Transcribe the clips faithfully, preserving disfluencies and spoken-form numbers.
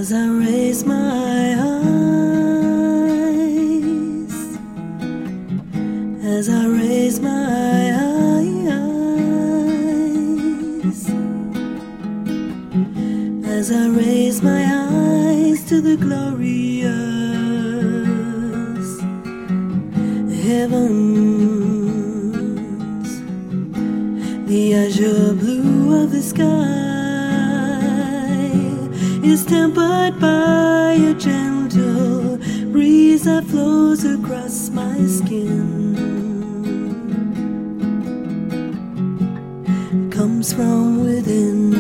As I raise my eyes, as I raise my eyes, as I raise my eyes to the glorious heavens, the azure blue of the sky is tempered by a gentle breeze that flows across my skin. It comes from within.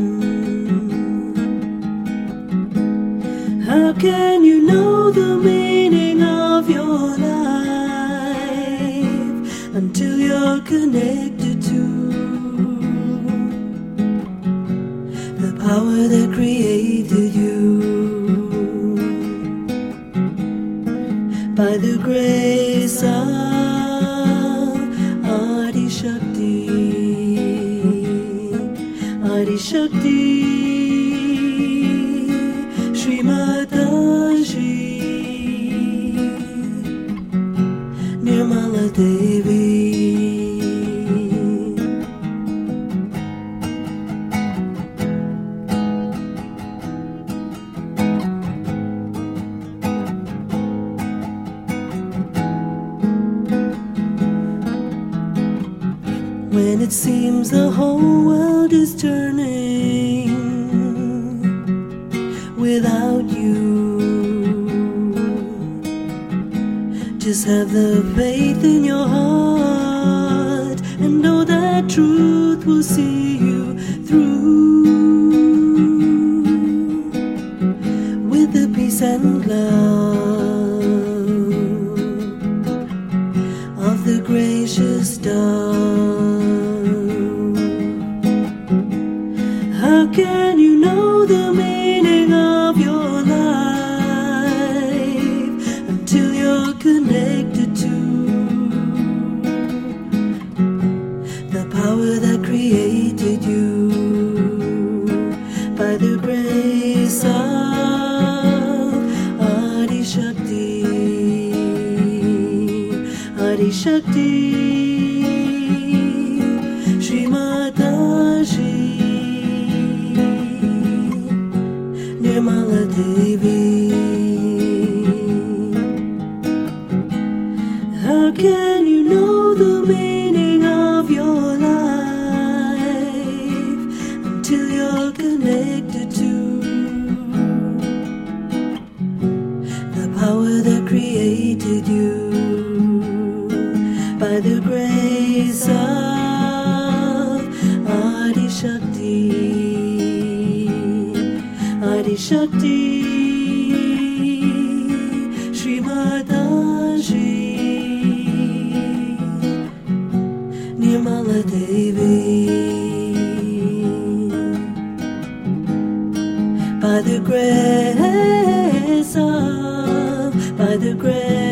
How can you know the meaning of your life until you're connected to the power that created you? By the grace of Adi Shakti, Adi Shakti, Shri Mataji, Nirmala Devi. When it seems the whole world is turning without you, just have the faith in your heart and know that truth will see you through. With the peace and love of the gracious dove. How can you know the meaning of your life until you're connected to the power that created you? By the grace of Adi Shakti, Adi Shakti, Shri Mataji, Nirmala Devi. How can you know the meaning of your life until you're connected to the power that created you? By the grace of Adi Shakti, Adi Shakti, Shri Mataji, Nirmala Devi. By the grace of, by the grace